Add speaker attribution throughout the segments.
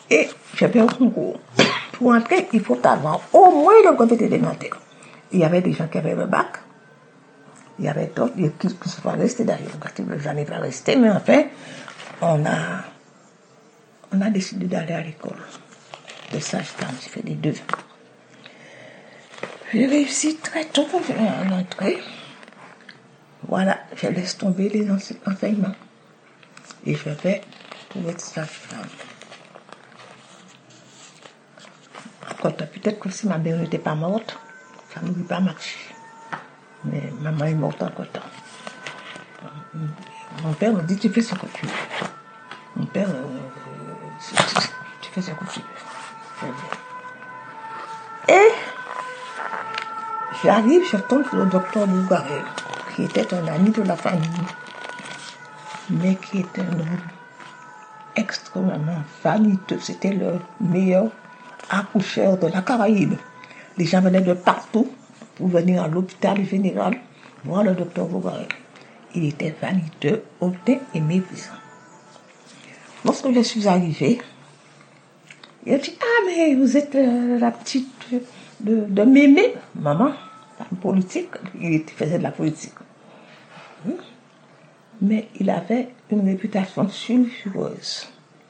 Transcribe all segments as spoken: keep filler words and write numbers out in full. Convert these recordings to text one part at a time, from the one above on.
Speaker 1: Et j'ai fait un concours. Pour entrer, il faut avoir au moins le brevet élémentaire. Il y avait des gens qui avaient le bac. Il y avait d'autres qui ne sont pas restés d'ailleurs. J'en ai pas resté, mais enfin, on a, on a décidé d'aller à l'école de sage-femme. J'ai fait les deux. J'ai réussi très tôt à l'entrée. Voilà, je laisse tomber les enseignements. Et je vais pour être sage-femme. Encore, peut-être que si ma mère n'était pas morte, ça n'aurait pas marché. Mais maman est morte en temps. Mon père me dit, tu fais ce que tu veux. Mon père, euh, tu, tu fais ce que tu veux. Et j'arrive, je tombe sur le docteur Bougarel, qui était un ami de la famille, mais qui était un homme extrêmement vaniteux. C'était le meilleur accoucheur de la Caraïbe. Les gens venaient de partout pour venir à l'hôpital général voir le docteur Bougarel. Il était vaniteux, hautain et méprisant. Lorsque je suis arrivée, il a dit, ah mais vous êtes euh, la petite de, de Mémé, maman, femme politique. Il faisait de la politique. Hmm. Mais il avait une réputation sulfureuse.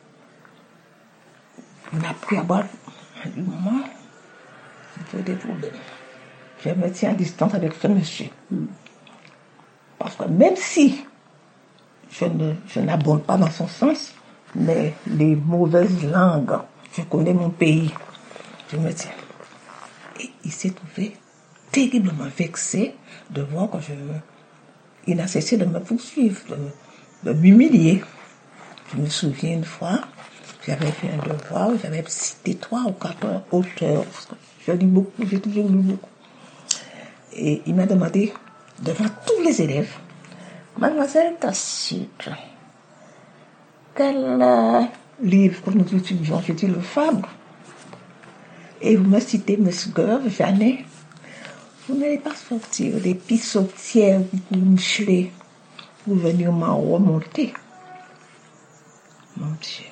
Speaker 1: Il m'a pris à boire. Il dit, maman, j'ai des problèmes. Je me tiens à distance avec ce monsieur. Hmm. Parce que même si je, ne, je n'abonde pas dans son sens, mais les mauvaises langues, je connais mon pays, je me tiens. Et il s'est trouvé terriblement vexé de voir que je me... Il n'a cessé de me poursuivre, de, de m'humilier. Je me souviens une fois, j'avais fait un devoir, j'avais cité trois ou quatre auteurs. Je lis beaucoup, j'ai toujours lu beaucoup. Et il m'a demandé, devant tous les élèves, mademoiselle Tacite, quel euh, livre que nous étudions? J'ai dit le Fabre. Et vous me citez Mesgueur, Janet. Vous n'allez pas sortir des pissotières pour Michelet pour venir m'en remonter. Mon Dieu.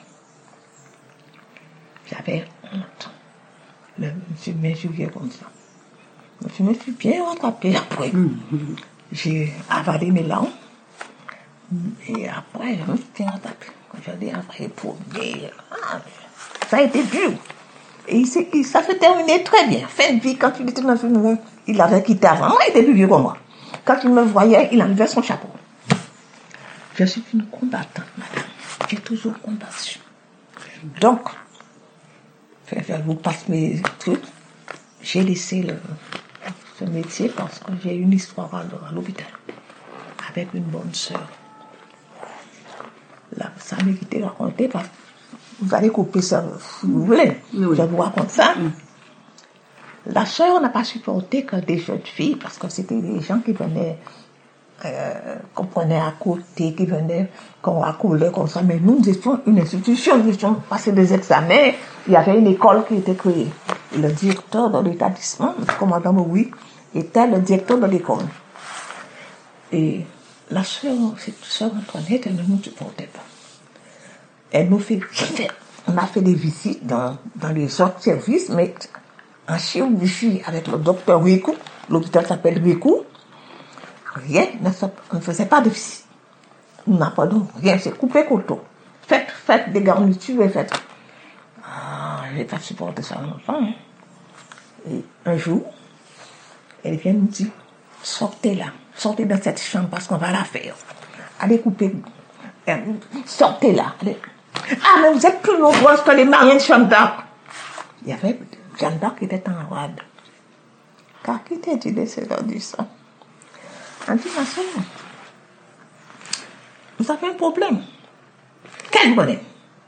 Speaker 1: J'avais honte. Le, je m'injuriais comme ça. Je me suis bien rattrapée après. Mm-hmm. J'ai avalé mes langues. Et après, je me suis bien rattrapée. Quand j'allais après pour dire, ah, ça a été dur. Et il, il, ça s'est terminé très bien. Fin de vie, quand il était dans une... Il avait quitté avant. Moi, il était plus vieux que moi. Quand il me voyait, il enlevait son chapeau. Je suis une combattante, madame. J'ai toujours combattu. Donc, je vous passe mes trucs. J'ai laissé le, ce métier parce que j'ai une histoire à, à l'hôpital avec une bonne sœur. Là, ça méritait de raconter parce que vous allez couper ça si vous voulez. Oui. Je vous raconte ça. Oui. La sœur n'a pas supporté que des jeunes filles, parce que c'était des gens qui venaient, euh, qu'on prenait à côté, qui venaient, qu'on accoulait comme ça. Mais nous, nous étions une institution, nous étions passés des examens. Il y avait une école qui était créée. Et le directeur de l'établissement, le commandant Moui, était le directeur de l'école. Et la sœur, cette sœur Antoinette, elle ne nous supportait pas. Elle nous fait, on a fait des visites dans, dans les autres services, mais en chirurgie avec le docteur Wécou, l'hôpital s'appelle Wécou, rien, on ne faisait pas de visite. On n'a pas de rien, c'est coupé couteau. Faites, faites des garnitures et faites. Ah, je n'ai pas supporté ça longtemps. Hein. Et un jour, elle vient nous dire, sortez là, sortez dans cette chambre parce qu'on va la faire. Allez couper, sortez là. Allez. Ah, mais vous êtes plus nombreuses que les mariés de Jeanne d'Arc. Il y avait Jeanne d'Arc qui était en rade. Car qui t'a dit de laisser leur dire ça? On dit, ma soeur, vous avez un problème. Quel problème?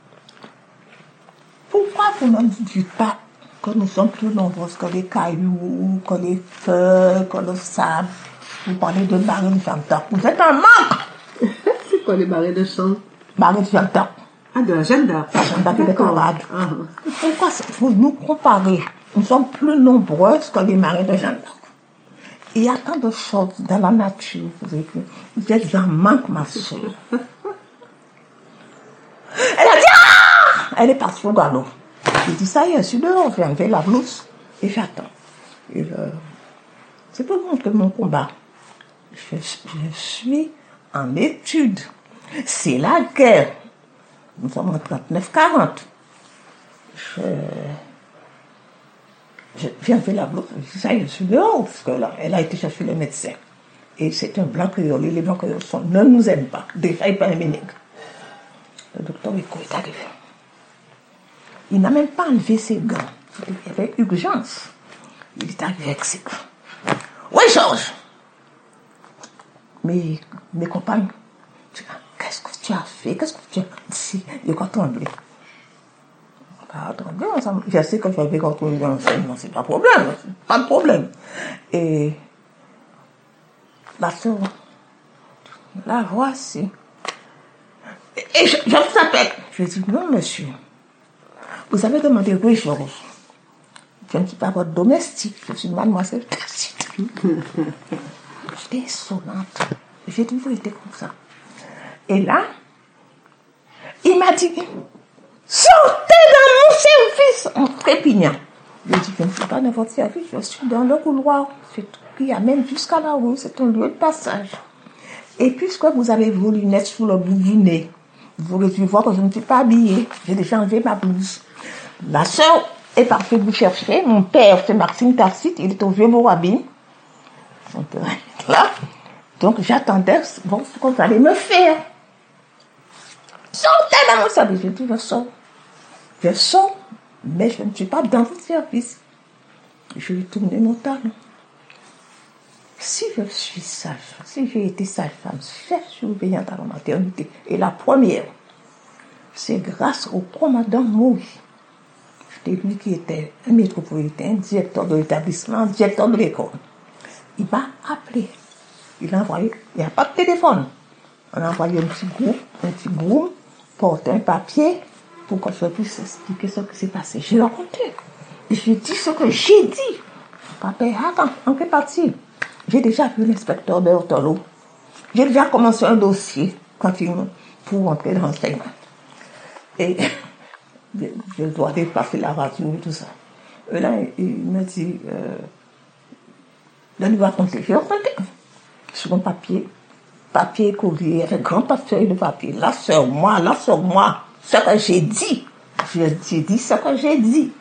Speaker 1: Pourquoi vous ne dites pas que nous sommes plus nombreuses que les cailloux, que les feuilles, que le sable? Vous parlez de mariés de Jeanne d'Arc. Vous êtes un manque.
Speaker 2: C'est quoi les mariés de sang?
Speaker 1: Mariés de Jeanne d'Arc.
Speaker 2: Ah, de la Jeanne d'Arc.
Speaker 1: La Jeanne d'Arc était en rade. Uh-huh. Pourquoi vous nous comparez? Nous sommes plus nombreuses que les mariés de Jeanne d'Arc. Il y a tant de choses dans la nature. Vous êtes, vous êtes en manque, ma soeur. Elle a dit, ah! elle est partie au galop. J'ai dit, ça y est, je suis dehors, je viens enlever la blouse et j'attends. Et euh, c'est pour montrer mon combat. Je, je suis en étude. C'est la guerre. Nous sommes en trente-neuf quarante. Je, je viens enlever la blouse. Je dis, ça y est, je suis dehors. Parce que là, elle a été chercher le médecin. Et c'est un blanc créole. Les blancs créoles sont, ne nous aiment pas. Déjà, il n'est pas un nègre. Le docteur Rico est arrivé. Il n'a même pas enlevé ses gants. Il y avait urgence. Il est arrivé avec ses gants. Oui, Georges. Mes, mes compagnes, qu'est-ce que tu as fait? Qu'est-ce que tu as dit? Il a tremblé. Pas tremblé ensemble. Je sais que j'avais contrôlé l'enseignement, c'est pas de problème. Pas de problème. Et la soeur, la voici. Et je, je vous appelle. Je dis, non, monsieur. Vous avez demandé, oui, Georges. Je ne suis pas votre domestique, je suis mademoiselle Tacite. J'étais insolente. J'ai toujours été comme ça. Et là, il m'a dit, sortez dans mon service en trépignant. Je dis, je ne suis pas dans votre service, je suis dans le couloir. C'est tout qui amène jusqu'à la rue, c'est un lieu de passage. Et puisque vous avez vos lunettes sous le bout du nez, vous aurez dû voir que je ne suis pas habillée. J'ai déjà enlevé ma blouse. La sœur est partie vous chercher. Mon père, c'est Maxime Tacite, il est au Vieux-Morabine. Son père est là. Donc j'attendais bon, ce qu'on allait me faire. Sortez dans mon service. J'ai dit, je sors. Je sors, mais je ne suis pas dans votre service. Je vais tourner mon talon. Si je suis sage, si j'ai été sage-femme, chef surveillante à la maternité, et la première, c'est grâce au commandant Maurice. C'était lui qui était un métropolitain, directeur de l'établissement, directeur de l'école. Il m'a appelé. Il a envoyé, il n'y a pas de téléphone. On a envoyé un petit groupe, un petit groupe, porter un papier pour que je puisse expliquer ce qui s'est passé. J'ai raconté. J'ai dit ce que j'ai dit. Papa, attends, en quelle partie? J'ai déjà vu l'inspecteur Bertolo. J'ai déjà commencé un dossier quand il, pour entrer dans l'enseignement. Et je, je dois dépasser la radio et tout ça. Et là, il m'a dit, euh, là, il va raconter. J'ai raconté. Sur un papier, papier courrier, avec grand feuille de papier. Là, sur moi, là, sur moi, ce que j'ai dit. J'ai dit ce que j'ai dit.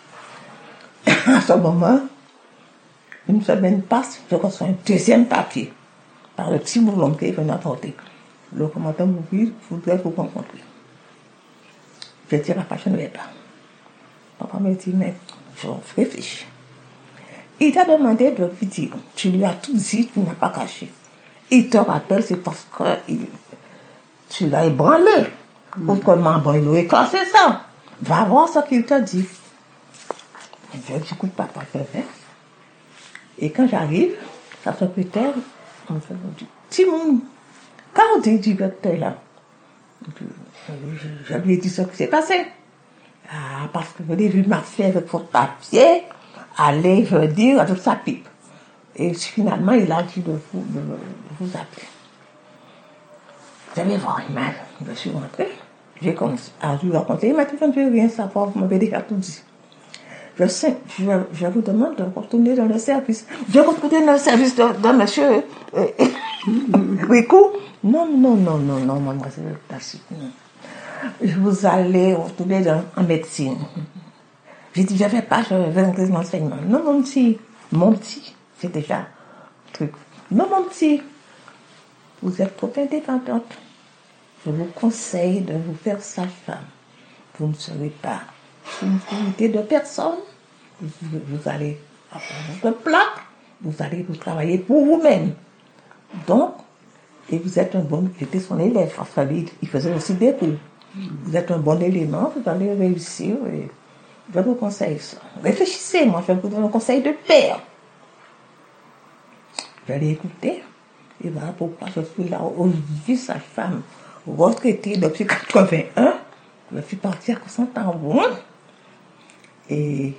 Speaker 1: À ce moment, une semaine passe, je reçois un deuxième papier par le petit boulon qui est venu apporter. Le commandant Maurice voudrait vous rencontrer. Je dis, papa, je ne vais pas. Papa me dit, mais je réfléchis. Il t'a demandé de lui dire, tu lui as tout dit, tu n'as pas caché. Il te rappelle, c'est parce que il, tu l'as ébranlé. Mm. Autrement, bon, il aurait cassé ça. Va voir ce qu'il t'a dit. Je dis, écoute, papa, je vais. Et quand j'arrive, sa secrétaire, on me dit, Timon, quand on dit directeur là, je, je lui ai dit ce qui s'est passé. Ah, parce que je l'ai vu marcher avec votre papier, aller, je veux dire, avec sa pipe. Et finalement, il a dit de vous, de, de vous appeler. J'allais voir une main. Je suis rentrée. J'ai commencé à lui raconter. Il m'a dit, je ne veux rien savoir, vous m'avez déjà tout dit. Je sais, je, je vous demande de retourner dans le service. Je retourne dans le service de, de monsieur euh, Rico. Non, non, non, non, non, mademoiselle Tacite, non. Vous allez retourner dans, en médecine. J'ai dit, je ne vais pas, je vais entrer dans l'enseignement. Non, mon petit, mon petit, c'est déjà un truc. Non, mon petit, vous êtes trop indépendante. Je vous conseille de vous faire sage-femme. Vous ne serez pas sous l'autorité de personne. Vous, vous allez avoir votre plaque. Vous allez vous travailler pour vous-même. Donc, et vous êtes un bon, j'étais son élève, enfin, il, il faisait aussi des cours. Vous êtes un bon élément, vous allez réussir. Et je vous conseille ça. Réfléchissez, moi, je vous donne un conseil de père. Je l'ai écouté. Et voilà pourquoi je suis là aujourd'hui, sa femme, retraitée depuis quatre-vingt-un. Je suis partie à soixante ans. Et